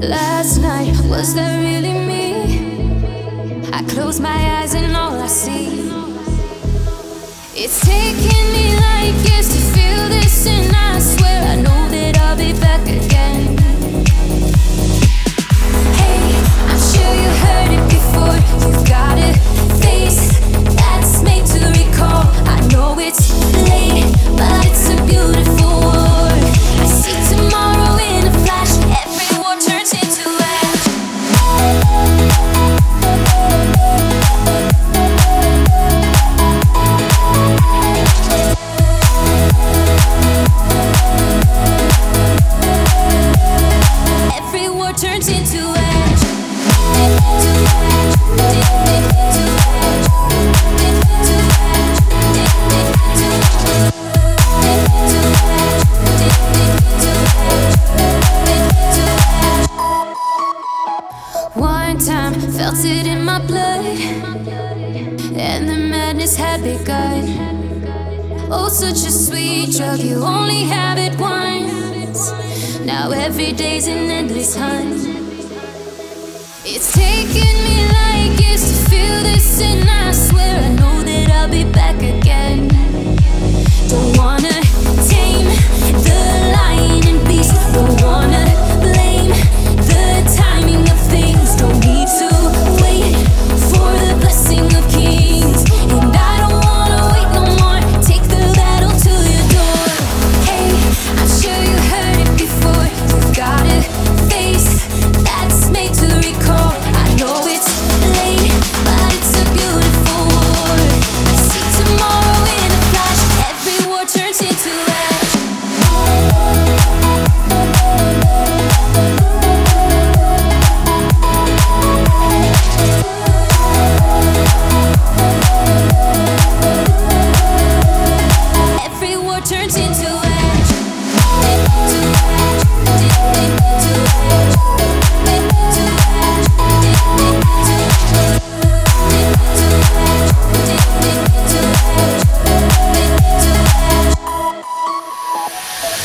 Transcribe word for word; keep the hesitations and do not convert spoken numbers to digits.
Last night, was that really me? I close my eyes and all I see, it's taking me like years to feel this, and I swear I know that I'll be back again. Hey, I'm sure you heard it before. You've got a face that's made to recall. I know it's late, but it's a beautiful war. I see tomorrow in a flash. Every war turns into ash. Every war turns into ash. One time, felt it in my blood, and the madness had begun. Oh, such a sweet drug, you only have it once. Now every day's an endless hunt. It's taken me like years to feel this, and I swear I know that I'll be back again. Don't wanna tame the lion and beast, don't wanna